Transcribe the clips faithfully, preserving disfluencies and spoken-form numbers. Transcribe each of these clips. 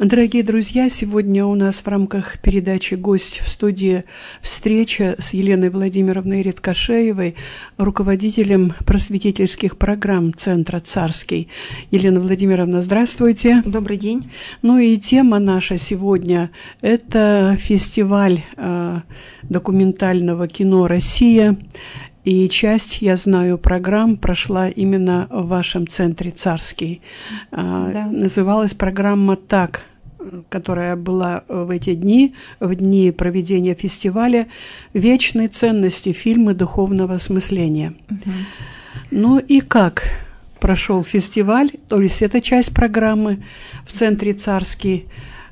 Дорогие друзья, сегодня у нас в рамках передачи «Гость в студии» встреча с Еленой Владимировной Редкошеевой, руководителем просветительских программ Центра «Царский». Елена Владимировна, здравствуйте. Добрый день. Ну и тема наша сегодня – это фестиваль э, документального кино «Россия». И часть, я знаю, программ прошла именно в вашем Центре «Царский». Да. Называлась программа так, которая была в эти дни, в дни проведения фестиваля «Вечные ценности. Фильмы духовного осмысления». Угу. Ну и как прошел фестиваль? То есть это часть программы в Центре «Царский».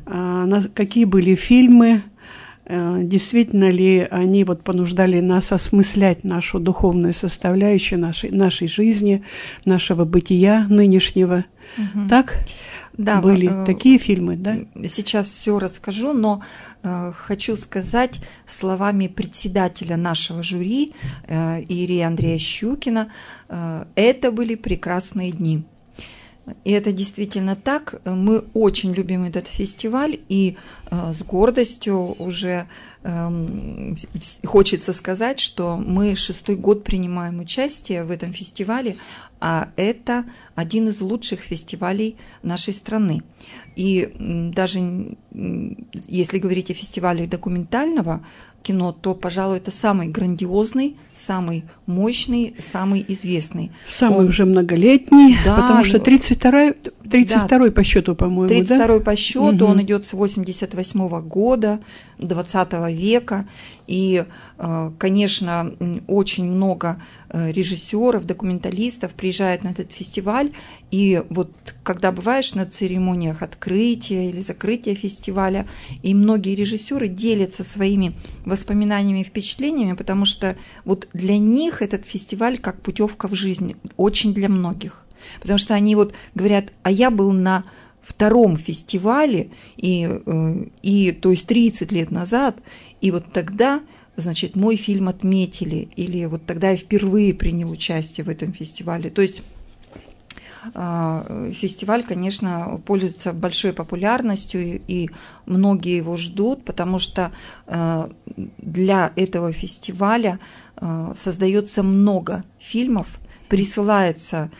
Какие были фильмы? Действительно ли они вот понуждали нас осмыслять нашу духовную составляющую нашей, нашей жизни, нашего бытия нынешнего? Угу. Так? Да, были э, такие фильмы, да? Сейчас все расскажу, но э, хочу сказать словами председателя нашего жюри, э, Иерея Андрея Щукина, э, это были прекрасные дни. И это действительно так. Мы очень любим этот фестиваль, и э, с гордостью уже э, хочется сказать, что мы шестой год принимаем участие в этом фестивале, а это один из лучших фестивалей нашей страны. И даже если говорить о фестивале документального кино, то, пожалуй, это самый грандиозный, самый мощный, самый известный. Самый Он... уже многолетний, да, потому что тридцать второй, тридцать второй да, по счету, по-моему, тридцать второй да? по счету, угу. Он идет с восемьдесят восьмого года, двадцатого века, и, конечно, очень много режиссеров, документалистов приезжает на этот фестиваль, и вот когда бываешь на церемониях открытия или закрытия фестиваля, и многие режиссеры делятся своими воспоминаниями и впечатлениями, потому что вот для них этот фестиваль как путевка в жизнь, очень для многих, потому что они вот говорят: а я был на втором фестивале, и, и то есть тридцать лет назад, и вот тогда, значит, мой фильм отметили, или вот тогда я впервые принял участие в этом фестивале. То есть фестиваль, конечно, пользуется большой популярностью, и многие его ждут, потому что для этого фестиваля создается много фильмов, присылается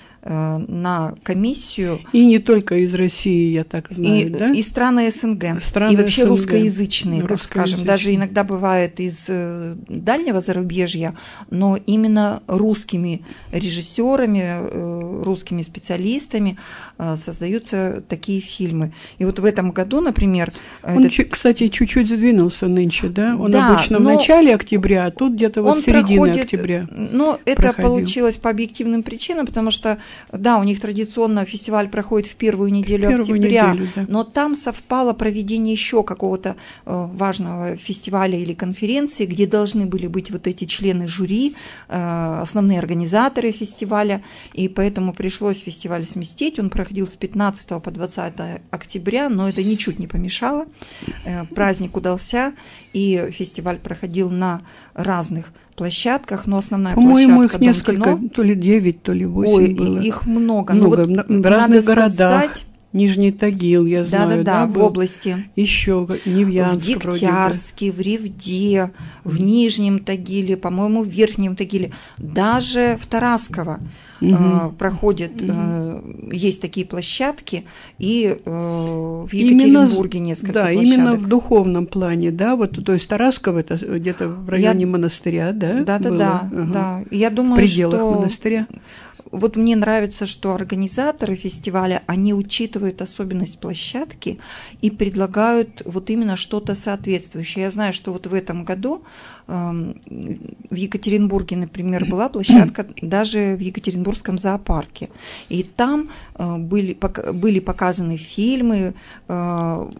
на комиссию. И не только из России, я так знаю, и, да? И страны СНГ, страны и вообще СНГ. русскоязычные, так скажем. Даже иногда бывает из дальнего зарубежья, но именно русскими режиссерами, русскими специалистами создаются такие фильмы. И вот в этом году, например... Он, этот... кстати, чуть-чуть сдвинулся нынче, да? Он да, обычно в начале октября, а тут где-то вот в середине проходит... октября. Но это проходил. Получилось по объективным причинам, потому что да, у них традиционно фестиваль проходит в первую неделю в первую октября, неделю, да. Но там совпало проведение еще какого-то э, важного фестиваля или конференции, где должны были быть вот эти члены жюри, э, основные организаторы фестиваля, и поэтому пришлось фестиваль сместить. Он проходил с пятнадцатого по двадцатое октября, но это ничуть не помешало. Э, праздник удался, и фестиваль проходил на разных площадках, но основная По-моему, площадка их несколько, Дом кино. То ли девять, то ли восемь Ой, было. Их много. Много, ну, вот в разных городах. Сказать... Нижний Тагил, я знаю, да, да, да, да, в области. Еще Невьянск, в Дегтярске, в Ревде, в Нижнем Тагиле, по-моему, в Верхнем Тагиле, даже в Тарасково угу. э, проходят, угу. э, есть такие площадки, и э, в Екатеринбурге именно, несколько да, площадок. именно в духовном плане, да, вот, то есть Тарасково это где-то в районе я... монастыря, да? Да, да, было? да, ага. да. Я думаю, в пределах что... монастыря. Вот мне нравится, что организаторы фестиваля, они учитывают особенность площадки и предлагают вот именно что-то соответствующее. Я знаю, что вот в этом году э, в Екатеринбурге, например, была площадка даже в Екатеринбургском зоопарке. И там э, были, пок- были показаны фильмы, э,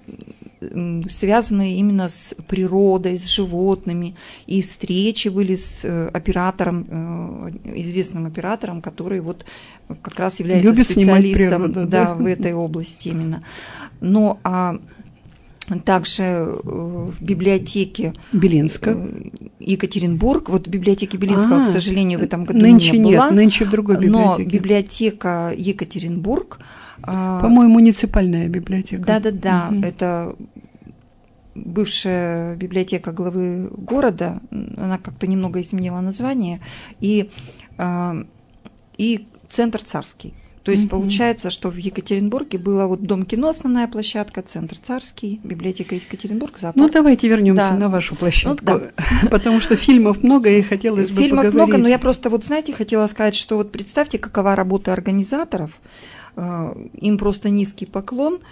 связанные именно с природой, с животными, и встречи были с оператором, известным оператором, который вот как раз является Любит специалистом природу, да, да? в этой области именно. Но а также в библиотеке Белинска. Екатеринбург. Вот в библиотеке Белинского, А, к сожалению, в этом году нынче не было. Нет, нынче в другой библиотеке. Но библиотека Екатеринбург. По-моему, муниципальная библиотека. Да-да-да, угу. Это бывшая библиотека главы города, она как-то немного изменила название, и, и Центр Царский. То есть mm-hmm. получается, что в Екатеринбурге было вот Дом кино, основная площадка, Центр Царский, библиотека Екатеринбург, зоопарк. Ну, давайте вернемся да. на вашу площадку, ну, да. потому что фильмов много, и хотелось бы фильмов поговорить. много, но я просто, вот знаете, хотела сказать, что вот представьте, какова работа организаторов, им просто низкий поклон.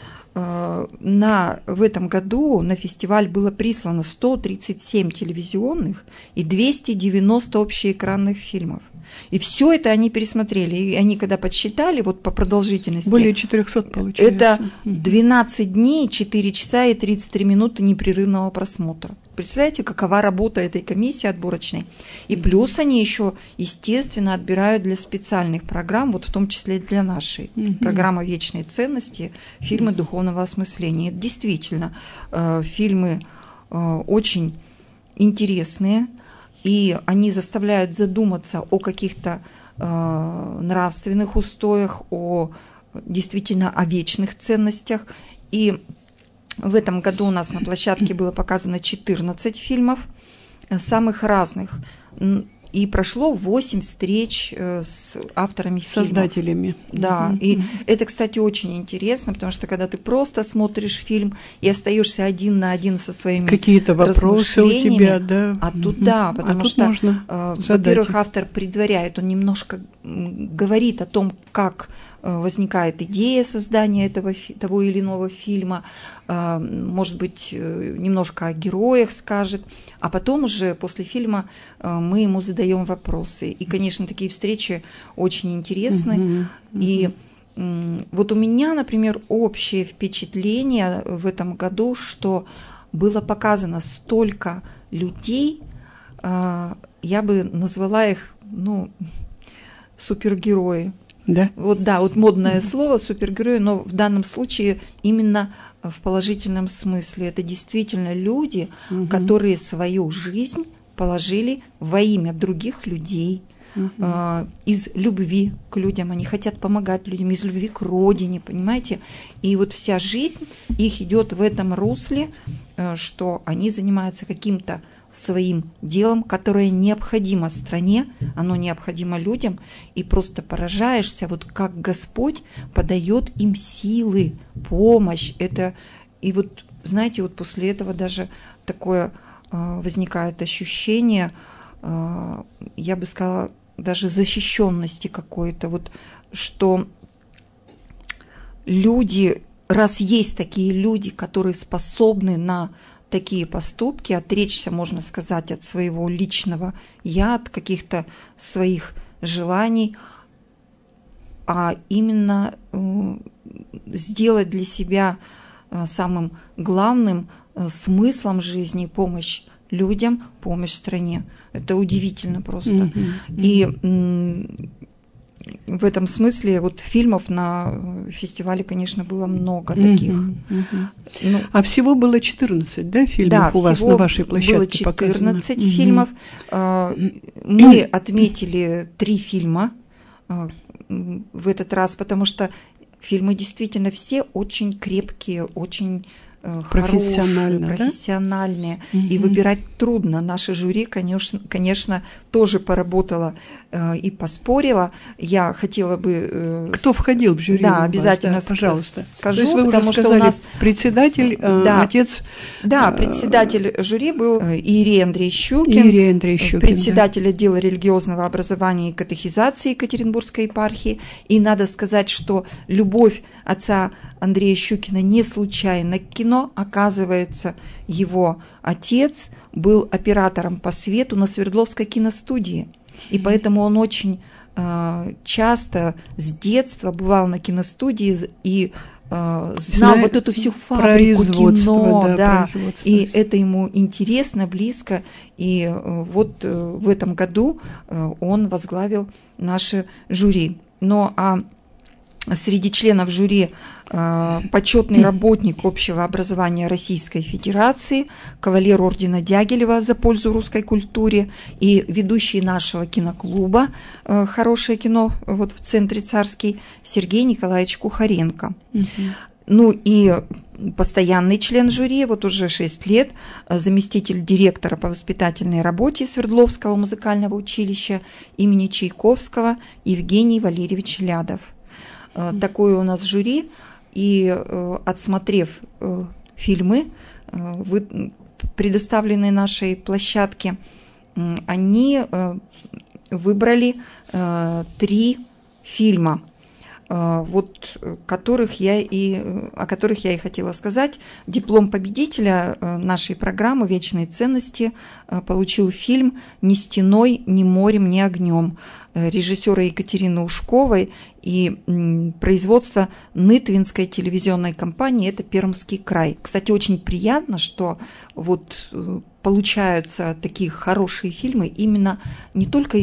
На, в этом году на фестиваль было прислано сто тридцать семь телевизионных и двести девяносто общеэкранных фильмов. И все это они пересмотрели. И они когда подсчитали вот по продолжительности... Более четырехсот получается. Это двенадцать дней, четыре часа и тридцать три минуты непрерывного просмотра. Представляете, какова работа этой комиссии отборочной? И плюс они еще, естественно, отбирают для специальных программ, вот в том числе для нашей. Mm-hmm. Программа «Вечные ценности», фильмы духовного осмысления. Это действительно э, фильмы э, очень интересные, и они заставляют задуматься о каких-то э, нравственных устоях, о действительно о вечных ценностях. И в этом году у нас на площадке было показано четырнадцать фильмов самых разных. И прошло восемь встреч с авторами фильмов. Создателями. Да, mm-hmm. и это, кстати, очень интересно, потому что когда ты просто смотришь фильм и остаешься один на один со своими какие-то вопросы у тебя, да. А тут да, потому а тут что, можно во-первых, автор предваряет, он немножко говорит о том, как возникает идея создания этого, того или иного фильма, может быть, немножко о героях скажет, а потом уже после фильма мы ему задаем вопросы. И, конечно, такие встречи очень интересны. Uh-huh. Uh-huh. И вот у меня, например, общее впечатление в этом году, что было показано столько людей, я бы назвала их, ну, супергерои. Да? Вот, да, вот модное слово супергерои, но в данном случае именно в положительном смысле. Это действительно люди, угу. которые свою жизнь положили во имя других людей, угу. э, из любви к людям. Они хотят помогать людям, из любви к родине, понимаете? И вот вся жизнь их идет в этом русле, э, что они занимаются каким-то своим делом, которое необходимо стране, оно необходимо людям, и просто поражаешься, вот как Господь подает им силы, помощь. Это, и вот, знаете, вот после этого даже такое э, возникает ощущение, э, я бы сказала, даже защищенности какой-то, вот, что люди, раз есть такие люди, которые способны на такие поступки, отречься, можно сказать, от своего личного я, от каких-то своих желаний, а именно э, сделать для себя э, самым главным э, смыслом жизни помощь людям, помощь стране. Это удивительно просто. Mm-hmm. И м- в этом смысле вот фильмов на фестивале, конечно, было много таких. Uh-huh, uh-huh. Ну, а всего было четырнадцать, да, фильмов да, у вас на вашей площадке было четырнадцать показано? фильмов. Uh-huh. Мы отметили три фильма в этот раз, потому что фильмы действительно все очень крепкие, очень профессиональные, хорошие, профессиональные. Да? И выбирать трудно. Наше жюри, конечно, конечно тоже поработало э, и поспорило. Я хотела бы... Э, Кто входил в жюри? Да, обязательно вас, да, пожалуйста. Скажу, То есть вы потому уже сказали, что у нас председатель, э, да, отец... Да, председатель жюри был Иерей Андрей Щукин, Иерей Андрей Щукин, председатель да. отдела религиозного образования и катехизации Екатеринбургской епархии. И надо сказать, что любовь отца Андрея Щукина не случайно к кино. Оказывается, его отец был оператором по свету на Свердловской киностудии. И поэтому он очень э, часто с детства бывал на киностудии и э, знал Знает вот эту всю фабрику кино. Да, да. И это ему интересно, близко. И э, вот э, в этом году э, он возглавил наше жюри. Но а среди членов жюри почетный работник общего образования Российской Федерации, кавалер ордена Дягилева за пользу русской культуре и ведущий нашего киноклуба «Хорошее кино» вот в центре Царский Сергей Николаевич Кухаренко. Угу. Ну и постоянный член жюри, вот уже шесть лет, заместитель директора по воспитательной работе Свердловского музыкального училища имени Чайковского Евгений Валерьевич Лядов. Mm-hmm. Такое у нас жюри, и отсмотрев фильмы, предоставленные нашей площадке, они выбрали три фильма, вот которых я и, о которых я и хотела сказать. Диплом победителя нашей программы «Вечные ценности» получил фильм «Ни стеной, ни морем, ни огнем» режиссера Екатерины Ушковой и производство Нытвинской телевизионной компании, это Пермский край. Кстати, очень приятно, что вот получаются такие хорошие фильмы именно не только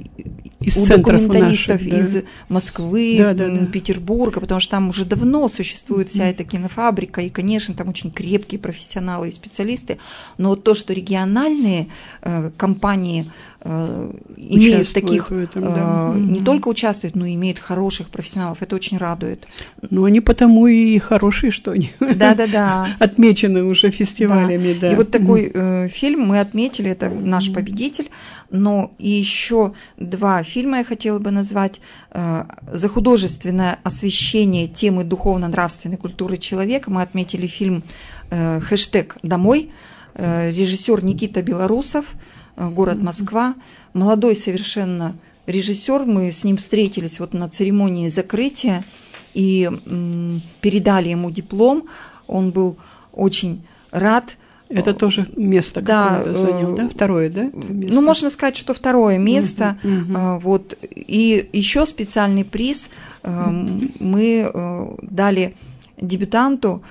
из у документалистов наших, да. из Москвы, да, да, да. Петербурга, потому что там уже давно существует вся эта кинофабрика, и, конечно, там очень крепкие профессионалы и специалисты, но вот то, что региональные э, компании э, имеют таких, этом, да. э, не mm-hmm. только участвуют, но и имеют хороших профессионалов, это очень радует. Ну, они потому и хорошие, что они да, да, да. отмечены уже фестивалями. Да. Да. И вот такой э, фильм мы отметили, это наш победитель, но и еще два фильма я хотела бы назвать. За художественное освещение темы духовно-нравственной культуры человека мы отметили фильм «Хэштег домой», режиссер Никита Белорусов, город Москва, молодой совершенно режиссер, мы с ним встретились вот на церемонии закрытия и передали ему диплом, он был очень рад. Это тоже место да, какое-то занял, да? Второе, да? Место? Ну, можно сказать, что второе место. Uh-huh, uh-huh. Вот. И еще специальный приз uh-huh. мы дали дебютанту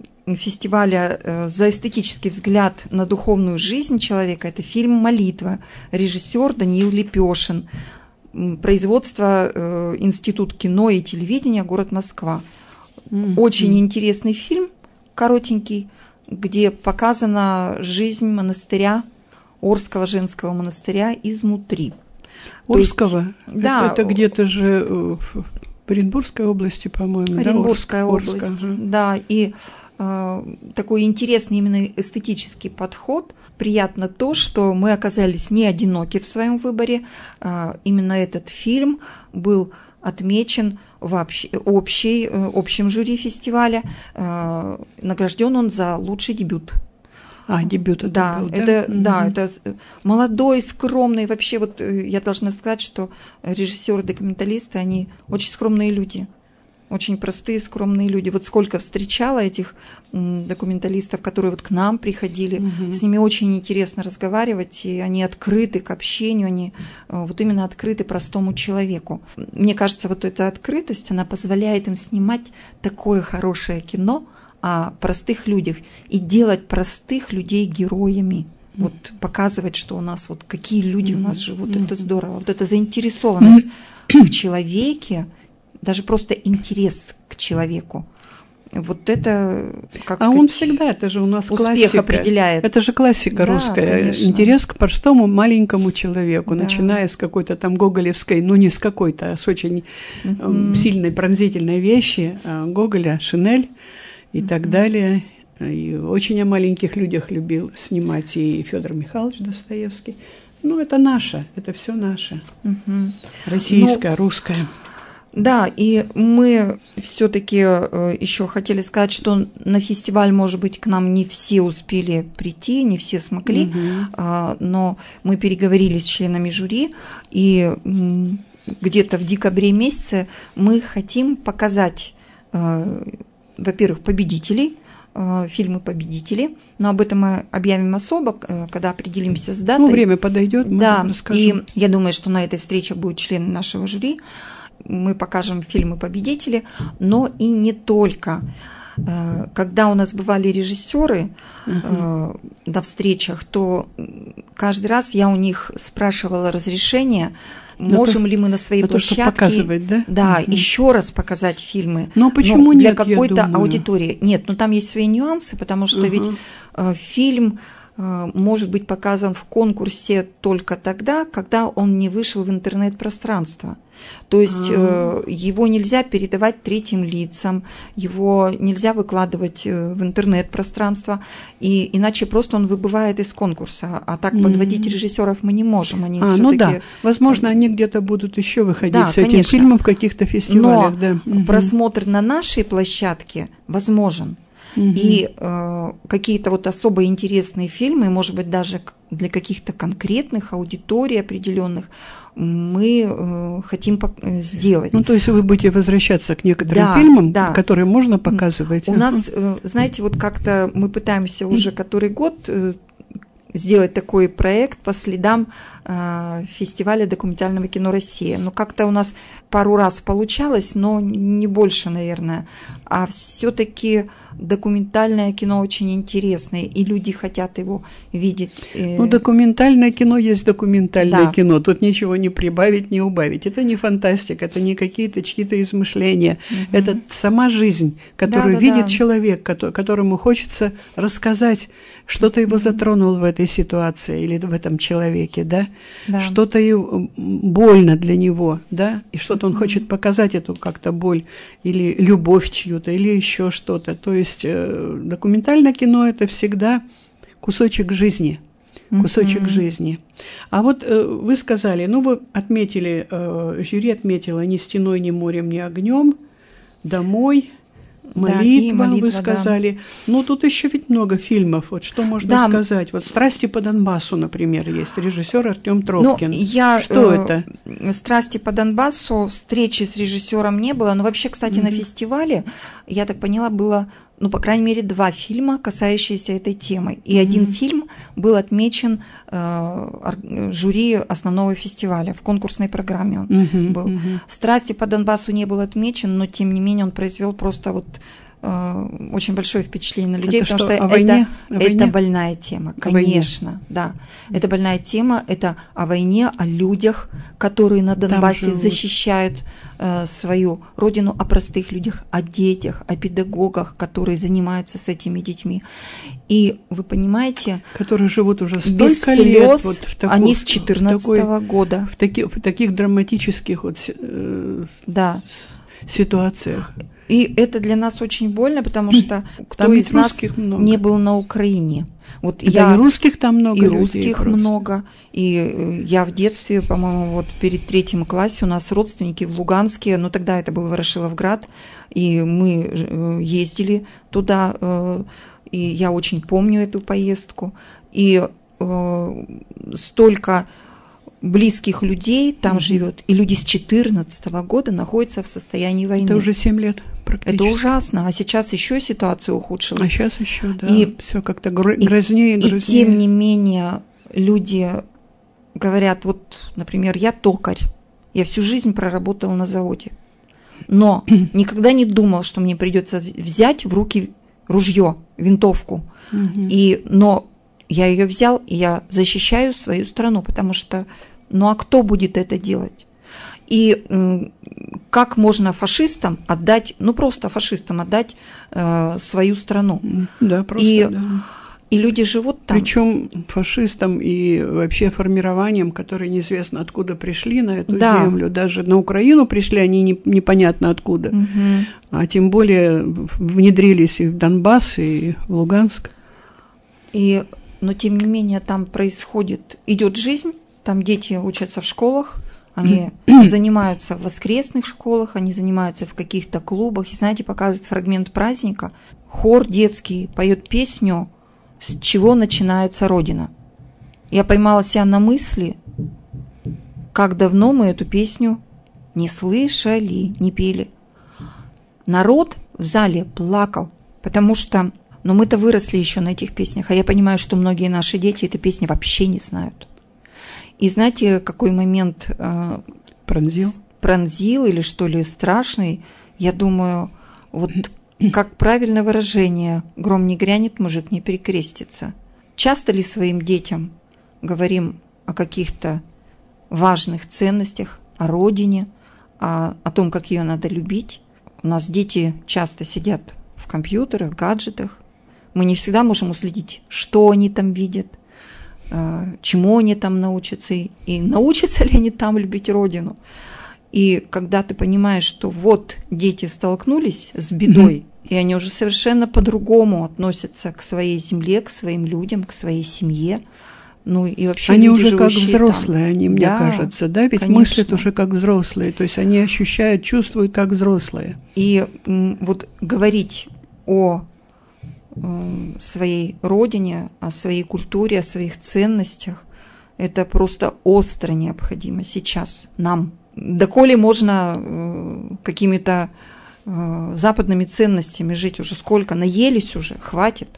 фестиваля за эстетический взгляд на духовную жизнь человека. Это фильм «Молитва», режиссер Даниил Лепешин, производство Институт кино и телевидения, город Москва. Uh-huh. Очень интересный фильм, коротенький, где показана жизнь монастыря, Орского женского монастыря изнутри. Орского? Есть, да. Это, это где-то же в Оренбургской области, по-моему. Оренбургская да? область, Орск, ага. да. И э, такой интересный именно эстетический подход. Приятно то, что мы оказались не одиноки в своем выборе. Э, именно этот фильм был отмечен в общ, общей, общем жюри фестиваля. Э, награжден он за лучший дебют. А, дебют это да, был, да? Это, Mm-hmm. да, это молодой, скромный. Вообще, вот я должна сказать, что режиссеры-документалисты, они очень скромные люди. Очень простые, скромные люди. Вот сколько встречала этих документалистов, которые вот к нам приходили, угу. с ними очень интересно разговаривать, и они открыты к общению, они вот именно открыты простому человеку. Мне кажется, вот эта открытость, она позволяет им снимать такое хорошее кино о простых людях и делать простых людей героями. Mm-hmm. Вот показывать, что у нас вот какие люди mm-hmm. у нас живут, mm-hmm. это здорово. Вот эта заинтересованность mm-hmm. в человеке, даже просто интерес к человеку. Вот это, как а сказать, он всегда, это же у нас успех классика. Определяет. Это же классика да, русская. конечно. Интерес к простому маленькому человеку, да. начиная с какой-то там гоголевской, ну не с какой-то, а с очень mm-hmm. сильной пронзительной вещи Гоголя, Шинель и mm-hmm. так далее. И очень о маленьких людях любил снимать и Федор Михайлович Достоевский. Ну, это наше, это все наше. Mm-hmm. Российское, ну, русское. Да, и мы все-таки еще хотели сказать, что на фестиваль, может быть, к нам не все успели прийти, не все смогли, угу. но мы переговорили с членами жюри, и где-то в декабре месяце мы хотим показать, во-первых, победителей, фильмы «Победители», но об этом мы объявим особо, когда определимся с датой. Ну, время подойдет, мы да, расскажем. И я думаю, что на этой встрече будут члены нашего жюри. Мы покажем фильмы «Победители», но и не только. Когда у нас бывали режиссеры uh-huh. на встречах, то каждый раз я у них спрашивала разрешение можем то, ли мы на своей площадке то, показывать, да? Да, угу. еще раз показать фильмы. Но почему для нет, какой-то аудитории. Нет, но там есть свои нюансы, потому что угу. ведь э, фильм э, может быть показан в конкурсе только тогда, когда он не вышел в интернет-пространство. То есть э, его нельзя передавать третьим лицам, его нельзя выкладывать в интернет-пространство, и иначе просто он выбывает из конкурса. А так подводить mm-hmm. режиссеров мы не можем. Они а, ну да, возможно, они где-то будут еще выходить да, с этим конечно. фильмом в каких-то фестивалях. Но да. mm-hmm. просмотр на нашей площадке возможен. Mm-hmm. И э, какие-то вот особо интересные фильмы, может быть, даже для каких-то конкретных аудиторий определенных, мы э, хотим сделать. Ну, то есть вы будете возвращаться к некоторым да, фильмам, да. которые можно показывать. У нас, э, знаете, вот как-то мы пытаемся уже который год э, сделать такой проект по следам э, фестиваля документального кино «Россия». Но как-то у нас пару раз получалось, но не больше, наверное. А все-таки документальное кино очень интересное, и люди хотят его видеть. Ну, документальное кино есть документальное да. кино. Тут ничего не прибавить, не убавить. Это не фантастика, это не какие-то чьи-то измышления. Угу. Это сама жизнь, которую да, да, видит да. человек, которому хочется рассказать, что-то его затронуло в этой ситуации или в этом человеке, да? Да. Что-то больно для него, да? И что-то он хочет показать, эту как-то боль или любовь чью-то, или еще что-то. То есть э, документальное кино – это всегда кусочек жизни, кусочек mm-hmm. жизни. А вот э, вы сказали, ну вы отметили, э, жюри отметила «Ни стеной, ни морем, ни огнем», «Домой», молитва, да, молитва, вы сказали. Да. Ну, тут еще ведь много фильмов. Вот что можно да. сказать? Вот «Страсти по Донбассу», например, есть. Режиссер Артем Тропкин. Ну, я, что э, это? «Страсти по Донбассу», встречи с режиссером не было. Но вообще, кстати, mm-hmm. на фестивале, я так поняла, было, ну, по крайней мере, два фильма, касающиеся этой темы. И mm-hmm. один фильм был отмечен э, жюри основного фестиваля, в конкурсной программе он mm-hmm. был. Mm-hmm. «Страсти по Донбассу» не был отмечен, но, тем не менее, он произвел просто вот э, очень большое впечатление на людей, это потому что, что о войне? это, О войне? это больная тема, конечно, да. Это больная тема, это о войне, о людях, которые на Донбассе защищают э, свою родину, о простых людях, о детях, о педагогах, которые занимаются с этими детьми. И вы понимаете, которые живут уже столько без слез, лет, вот в такой, они с четырнадцатого года. В, таки, в таких драматических вот, э, да. ситуациях. И это для нас очень больно, потому что кто там из нас много. Не был на Украине. Вот да, я, и русских там много. И людей русских просто. Много. И я в детстве, по-моему, вот перед третьим классе у нас родственники в Луганске, ну тогда это был Ворошиловград, и мы ездили туда, и я очень помню эту поездку. И э, столько близких людей там mm-hmm. живет, и люди с четырнадцатого года находятся в состоянии войны. Это уже семь лет практически. Это ужасно, а сейчас еще ситуация ухудшилась. А сейчас еще, да, и все как-то грознее и грознее. И тем не менее люди говорят, вот, например, я токарь, я всю жизнь проработал на заводе, но никогда не думал, что мне придется взять в руки ружье, винтовку, mm-hmm. и, но я ее взял, и я защищаю свою страну, потому что, ну а кто будет это делать? И м, как можно фашистам отдать, ну просто фашистам отдать э, свою страну? Да, просто, и, да. И люди живут там. Причем фашистам и вообще формированиям, которые неизвестно откуда пришли на эту да. землю. Даже на Украину пришли они не, непонятно откуда. Угу. А тем более внедрились и в Донбасс, и в Луганск. И, но тем не менее там происходит, идет жизнь, там дети учатся в школах, они занимаются в воскресных школах, они занимаются в каких-то клубах. И знаете, показывают фрагмент праздника. Хор детский поет песню «С чего начинается Родина». Я поймала себя на мысли, как давно мы эту песню не слышали, не пели. Народ в зале плакал, потому что, ну, мы-то выросли еще на этих песнях, а я понимаю, что многие наши дети эти песни вообще не знают. И знаете, какой момент э, пронзил? пронзил или что ли страшный? Я думаю, вот как правильное выражение «гром не грянет, мужик не перекрестится». Часто ли своим детям говорим о каких-то важных ценностях, о родине, о, о том, как ее надо любить. У нас дети часто сидят в компьютерах, гаджетах. Мы не всегда можем уследить, что они там видят, чему они там научатся, и научатся ли они там любить родину. И когда ты понимаешь, что вот дети столкнулись с бедой, и они уже совершенно по-другому относятся к своей земле, к своим людям, к своей семье. Ну и вообще они люди, уже как живущие взрослые, там. они, мне Да, кажется, да, ведь конечно. мыслят уже как взрослые, то есть они ощущают, чувствуют как взрослые. И м, вот говорить о э, своей родине, о своей культуре, о своих ценностях, это просто остро необходимо сейчас нам. Доколе можно э, какими-то э, западными ценностями жить уже сколько, наелись уже, хватит.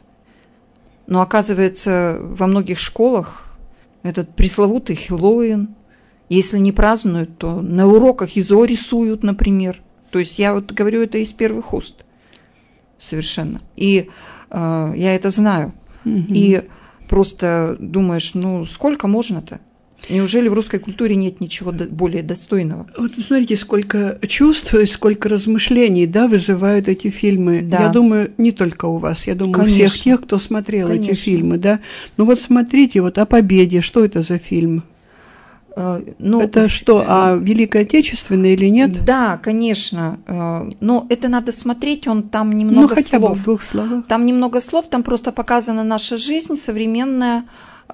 Но оказывается, во многих школах этот пресловутый Хэллоуин, если не празднуют, то на уроках ИЗО рисуют, например. То есть я вот говорю это из первых уст совершенно. И э, я это знаю. Mm-hmm. И просто думаешь, ну сколько можно-то? Неужели в русской культуре нет ничего более достойного? Вот смотрите, сколько чувств и сколько размышлений, да, вызывают эти фильмы. Да. Я думаю, не только у вас, я думаю, Конечно. у всех тех, кто смотрел Конечно. эти фильмы, да. Ну вот смотрите, вот о победе, что это за фильм? Ну, это что, а Великой Отечественной или нет? Да, конечно. Но это надо смотреть, он там немного ну, хотя слов. бы в двух словах. Там немного слов, там просто показана наша жизнь современная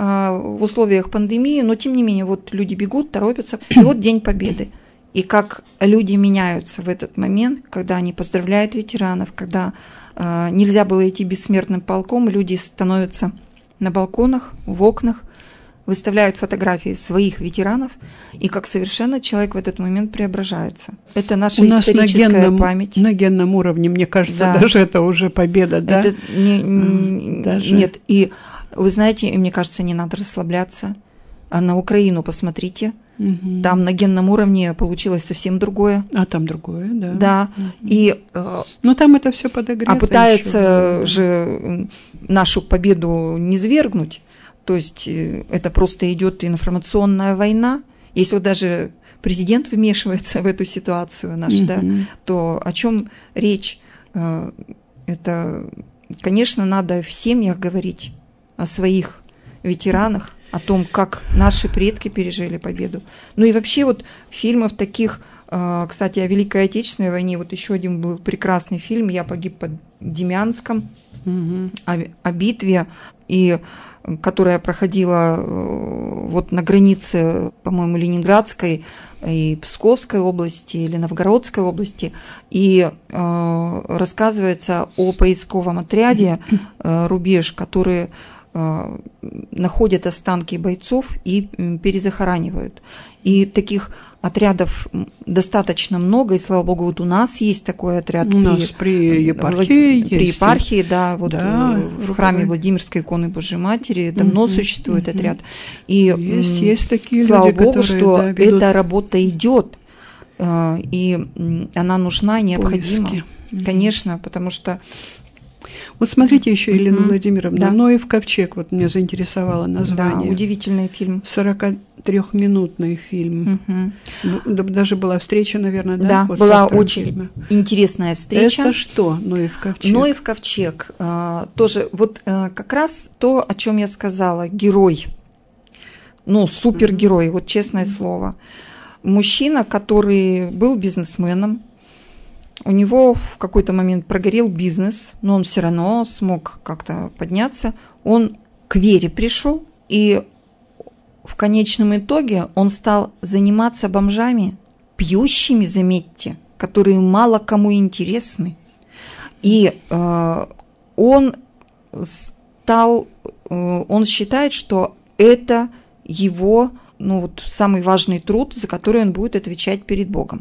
в условиях пандемии, но тем не менее, вот люди бегут, торопятся, и вот День Победы. И как люди меняются в этот момент, когда они поздравляют ветеранов, когда э, нельзя было идти бессмертным полком, люди становятся на балконах, в окнах, выставляют фотографии своих ветеранов, и как совершенно человек в этот момент преображается. Это наша У нас историческая на генном, память. На генном уровне, мне кажется, да. даже это уже победа, да? Это не, не, даже... Нет, и вы знаете, мне кажется, не надо расслабляться. А на Украину посмотрите. Угу. Там на генном уровне получилось совсем другое. А там другое, да. Да. Угу. И, но там это все подогрето. А пытаются же нашу победу низвергнуть. То есть это просто идет информационная война. Если вот даже президент вмешивается в эту ситуацию наш, угу. да, то о чем речь? Это, конечно, надо в семьях говорить о своих ветеранах, о том, как наши предки пережили победу. Ну и вообще вот фильмов таких, кстати, о Великой Отечественной войне, вот еще один был прекрасный фильм «Я погиб под Демянском», угу. о, о битве, и, которая проходила вот на границе, по-моему, Ленинградской и Псковской области или Новгородской области, и э, рассказывается о поисковом отряде э, «Рубеж», которые находят останки бойцов и перезахоранивают. И таких отрядов достаточно много, и слава богу, вот у нас есть такой отряд. У при, нас при епархии При есть. епархии, да, вот да, в храме Владимирской иконы Божьей Матери давно угу, существует угу. отряд. И есть, есть такие слава люди, богу, которые, что да, ведут... эта работа идет, и она нужна и необходима. Поиски. Конечно, потому что вот смотрите еще, Елена uh-huh. Владимировна, да. «Ноев ковчег», вот меня заинтересовало название. Да, удивительный фильм. сорокатрёхминутный фильм. Uh-huh. Даже была встреча, наверное, да? Да, вот была очень фильма. интересная встреча. Это что, «Ноев ковчег»? «Ноев ковчег», а, тоже, вот а, как раз то, о чем я сказала, герой, ну, супергерой, uh-huh. вот честное uh-huh. слово. Мужчина, который был бизнесменом, у него в какой-то момент прогорел бизнес, но он все равно смог как-то подняться. Он к вере пришел, и в конечном итоге он стал заниматься бомжами, пьющими, заметьте, которые мало кому интересны. И э, он стал, э, он считает, что это его, ну, вот, самый важный труд, за который он будет отвечать перед Богом.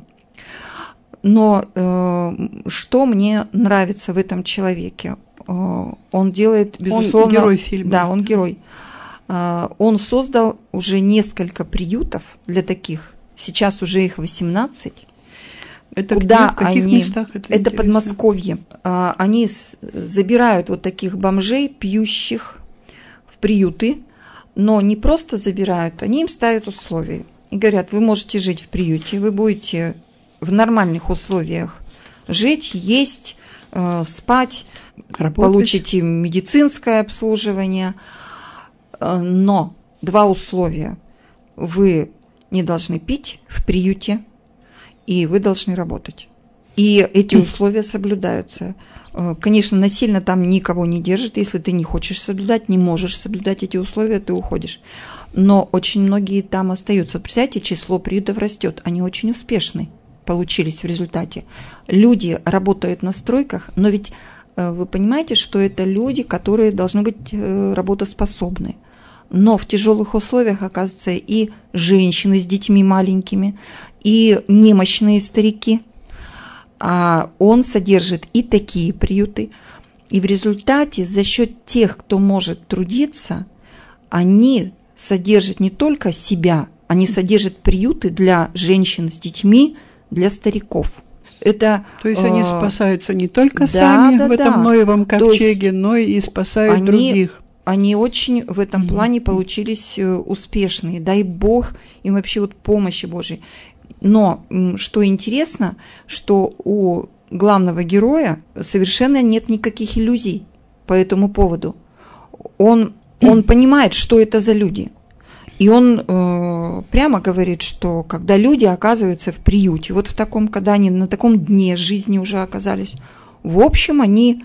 Но э, что мне нравится в этом человеке? Э, он делает, безусловно... Он герой фильма. Да, он герой. Э, он создал уже несколько приютов для таких. Сейчас уже их восемнадцать. Это куда где, в каких они... местах это Это Подмосковье. Э, они с... забирают вот таких бомжей, пьющих, в приюты. Но не просто забирают, они им ставят условия. и говорят, вы можете жить в приюте, вы будете в нормальных условиях жить, есть, э, спать, работать. Получите медицинское обслуживание, э, но два условия. Вы не должны пить в приюте, и вы должны работать. И эти условия соблюдаются. Конечно, насильно там никого не держит. Если ты не хочешь соблюдать, не можешь соблюдать эти условия, ты уходишь. Но очень многие там остаются. Представляете, число приютов растет. Они очень успешны получились в результате. Люди работают на стройках, но ведь вы понимаете, что это люди, которые должны быть работоспособны. Но в тяжелых условиях, оказывается, и женщины с детьми маленькими, и немощные старики. А он содержит и такие приюты. И в результате за счет тех, кто может трудиться, они содержат не только себя, они содержат приюты для женщин с детьми, для стариков. Это, То есть они спасаются не только да, сами да, в этом да. Ноевом ковчеге, но и спасают они, других. Они очень в этом плане получились успешные. Дай Бог им вообще вот помощи Божией. Но что интересно, что у главного героя совершенно нет никаких иллюзий по этому поводу. Он, он понимает, что это за люди. И он э, прямо говорит, что когда люди оказываются в приюте, вот в таком, когда они на таком дне жизни уже оказались, в общем, они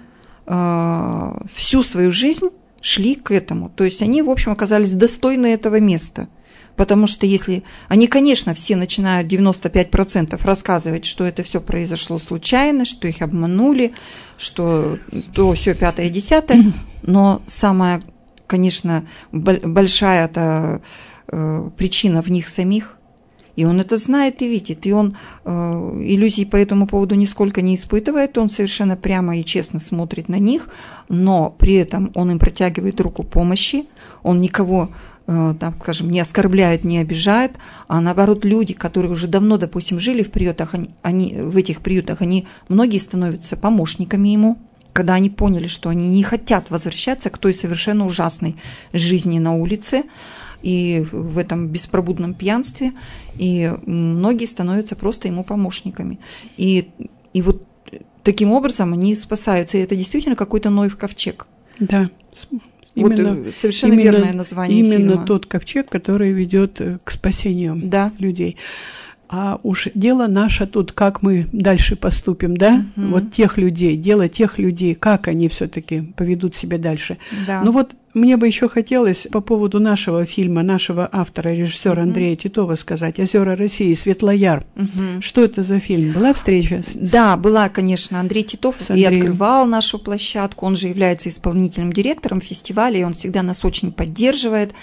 э, всю свою жизнь шли к этому. То есть они, в общем, оказались достойны этого места. Потому что если они, конечно, все начинают девяносто пять процентов рассказывать, что это все произошло случайно, что их обманули, что то все пятое, десятое, но самая, конечно, большая это э, причина в них самих. И он это знает и видит, и он э, иллюзий по этому поводу нисколько не испытывает, он совершенно прямо и честно смотрит на них, но при этом он им протягивает руку помощи, он никого, э, так скажем, не оскорбляет, не обижает, а наоборот люди, которые уже давно, допустим, жили в приютах, они, они, в этих приютах, они, многие становятся помощниками ему, когда они поняли, что они не хотят возвращаться к той совершенно ужасной жизни на улице, и в этом беспробудном пьянстве, и многие становятся просто ему помощниками. И, и вот таким образом они спасаются, и это действительно какой-то Ноев ковчег. Да, именно, вот совершенно именно, верное название именно фильма. Тот ковчег, который ведет к спасению да. людей. А уж дело наше тут, как мы дальше поступим, да? Uh-huh. Вот тех людей, дело тех людей, как они все-таки поведут себя дальше. Да. Ну вот мне бы еще хотелось по поводу нашего фильма, нашего автора, режиссера uh-huh. Андрея Титова сказать «Озера России», «Светлояр». Uh-huh. Что это за фильм? Была встреча? С... Да, была, конечно. Андрей Титов и открывал нашу площадку. Он же является исполнительным директором фестиваля, и он всегда нас очень поддерживает.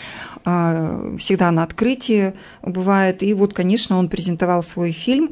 Всегда на открытии бывает. И вот, конечно, он презентовал свой фильм.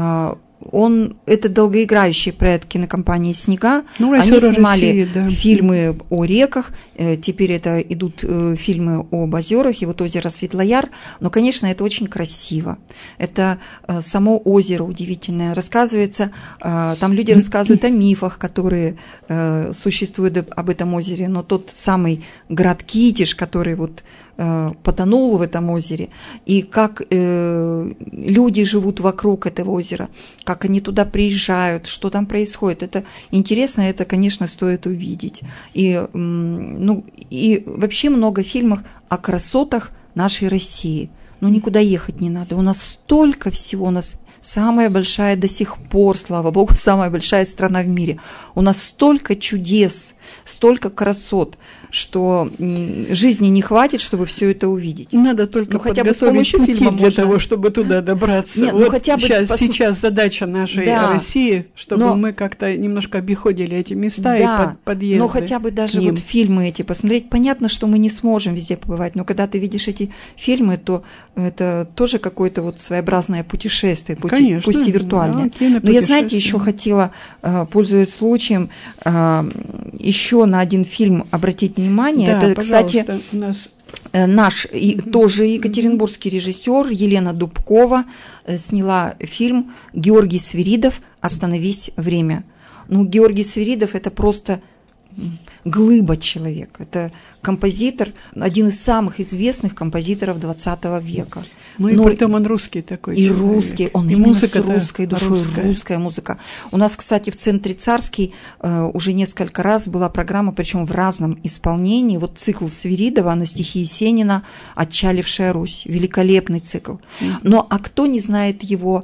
Он, это долгоиграющий проект кинокомпании «Снега». Ну, они снимали России, да. фильмы о реках, теперь это идут фильмы об озерах, и вот озеро Светлояр. Но, конечно, это очень красиво. Это само озеро удивительное. Рассказывается, там люди рассказывают о мифах, которые существуют об этом озере, но тот самый град Китиш, который вот потонул в этом озере, и как э, люди живут вокруг этого озера, как они туда приезжают, что там происходит. Это интересно, это, конечно, стоит увидеть. И, ну, и вообще много фильмов о красотах нашей России. Ну, никуда ехать не надо. У нас столько всего, у нас самая большая до сих пор, слава Богу, самая большая страна в мире. У нас столько чудес, столько красот, что жизни не хватит, чтобы все это увидеть. Надо только ну, хотя бы с помощью фильма для можно... того, чтобы туда добраться. Нет, вот ну, хотя бы сейчас, пос... сейчас задача нашей да, России, чтобы но... мы как-то немножко обиходили эти места да, и под, подъезды. Но хотя бы даже вот фильмы эти посмотреть. Понятно, что мы не сможем везде побывать, но когда ты видишь эти фильмы, то это тоже какое-то вот своеобразное путешествие, пути, Конечно, пусть и виртуальное. Да, но я, знаете, еще хотела, пользуясь случаем, еще на один фильм обратить внимание. Да, это, кстати, у нас... наш и, тоже екатеринбургский режиссер Елена Дубкова сняла фильм «Георгий Свиридов. Остановись, время». Ну, Георгий Свиридов – это просто глыба человек. Это композитор, один из самых известных композиторов двадцатого века. Ну и Но притом он русский такой и человек. русский, он и именно музыка с русской душой, русская. русская музыка. У нас, кстати, в Центре Царский э, уже несколько раз была программа, причем в разном исполнении. Вот цикл Свиридова на стихи Есенина «Отчалившая Русь». Великолепный цикл. Mm-hmm. Но а кто не знает его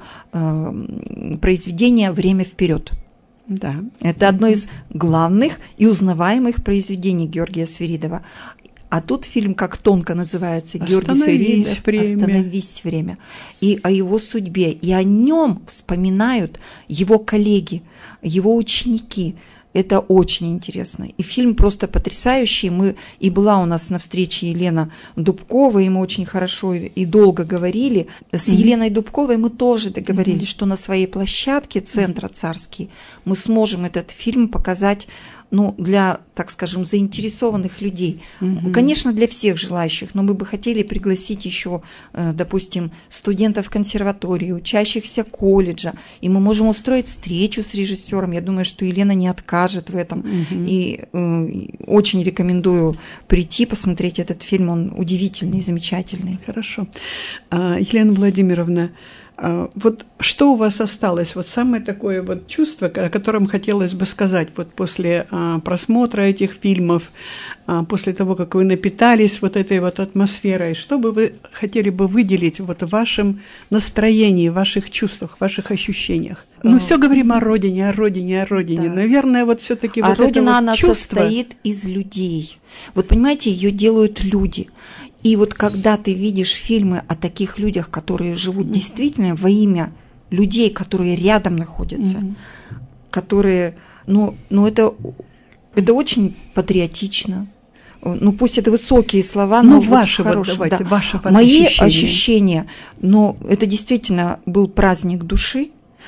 э, произведения «Время вперед»? Да. Это одно из главных и узнаваемых произведений Георгия Свиридова. А тут фильм как тонко называется Георгий Свиридов «Остановись время». И о его судьбе, и о нем вспоминают его коллеги, его ученики. Это очень интересно. И фильм просто потрясающий. Мы, и была у нас на встрече Елена Дубкова, и мы очень хорошо и долго говорили. С mm-hmm. Еленой Дубковой мы тоже договорились, mm-hmm. что на своей площадке Центра Царский мы сможем этот фильм показать, ну, для, так скажем, заинтересованных людей. Mm-hmm. Конечно, для всех желающих, но мы бы хотели пригласить еще, допустим, студентов консерватории, учащихся колледжа, и мы можем устроить встречу с режиссером. Я думаю, что Елена не откажет в этом. Mm-hmm. И э, очень рекомендую прийти, посмотреть этот фильм. Он удивительный, замечательный. Хорошо. А, Елена Владимировна, вот что у вас осталось, вот самое такое вот чувство, о котором хотелось бы сказать, вот после а, просмотра этих фильмов, а, после того, как вы напитались вот этой вот атмосферой, что бы вы хотели бы выделить вот в вашем настроении, в ваших чувствах, в ваших ощущениях? Мы все говорим о родине, о родине, о родине. Да. Наверное, вот все-таки а вот родина, это вот она чувство... состоит из людей. Вот понимаете, ее делают люди. И вот когда ты видишь фильмы о таких людях, которые живут mm-hmm. действительно во имя людей, которые рядом находятся, mm-hmm. которые, ну, ну это, это очень патриотично. Ну пусть это высокие слова, но ну, вот ваши, хорошие. Вот, давайте, да. ваши Мои ощущения. ощущения, но это действительно был праздник души.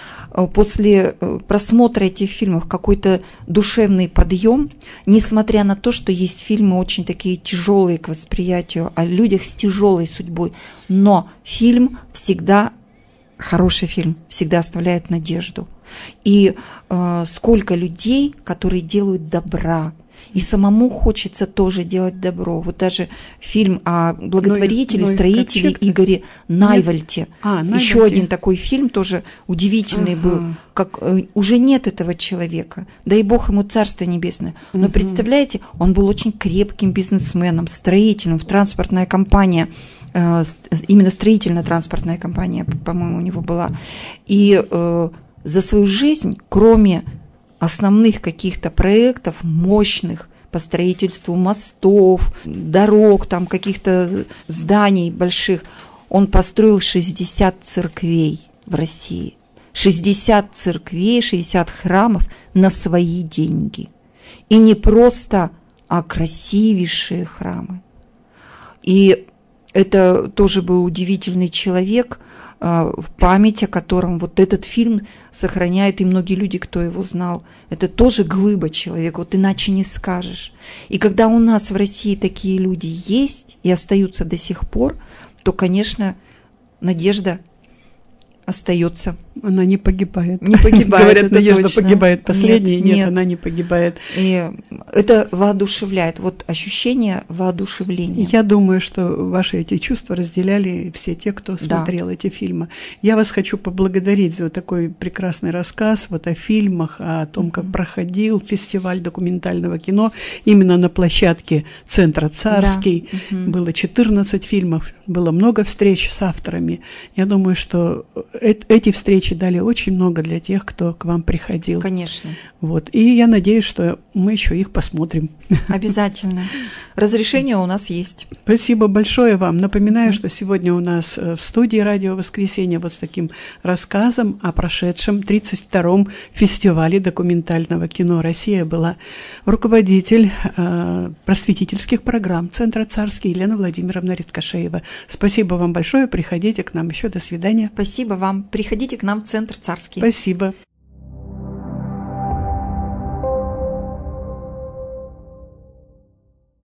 После просмотра этих фильмов какой-то душевный подъем, несмотря на то, что есть фильмы очень такие тяжелые к восприятию, о людях с тяжелой судьбой, но фильм всегда, хороший фильм, всегда оставляет надежду. И э, сколько людей, которые делают добра, и самому хочется тоже делать добро. Вот даже фильм о благотворителе, но, но строителе Игоре Найвальте. А, еще один такой фильм, тоже удивительный ага. был. Как, э, уже нет этого человека. Дай Бог ему Царство Небесное. Но угу. представляете, он был очень крепким бизнесменом, строителем, в транспортная компания, э, именно строительно-транспортная компания, по-моему, у него была. И э, за свою жизнь, кроме основных каких-то проектов мощных по строительству мостов, дорог, там каких-то зданий больших, он построил шестьдесят церквей в России. шестьдесят церквей, шестьдесят храмов на свои деньги. И не просто, а красивейшие храмы. И это тоже был удивительный человек, в память о котором вот этот фильм сохраняет, и многие люди, кто его знал. Это тоже глыба человека, вот иначе не скажешь. И когда у нас в России такие люди есть и остаются до сих пор, то, конечно, надежда остается. Она не погибает. Не погибает. Говорят, надежда точно. Погибает последней. Нет, нет, нет, она не погибает. И это воодушевляет. Вот ощущение воодушевления. Я думаю, что ваши эти чувства разделяли все те, кто смотрел да. эти фильмы. Я вас хочу поблагодарить за такой прекрасный рассказ вот о фильмах, о том, как mm-hmm. проходил фестиваль документального кино именно на площадке Центра Царский. Да. Mm-hmm. Было четырнадцать фильмов, было много встреч с авторами. Я думаю, что эти встречи дали очень много для тех, кто к вам приходил. Конечно. Вот. И я надеюсь, что мы еще их посмотрим. Обязательно. Разрешение у нас есть. Спасибо большое вам. Напоминаю, mm-hmm. что сегодня у нас в студии «Радио Воскресенье» вот с таким рассказом о прошедшем тридцать втором фестивале документального кино «Россия» была руководитель э, просветительских программ Центра Царский Елена Владимировна Редкашеева. Спасибо вам большое. Приходите к нам еще. До свидания. Спасибо вам. Приходите к нам в Центр Царский. Спасибо.